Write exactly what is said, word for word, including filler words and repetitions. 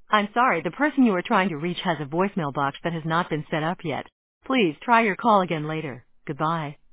I'm sorry, the person you are trying to reach has a voicemail box that has not been set up yet. Please try your call again later. Goodbye.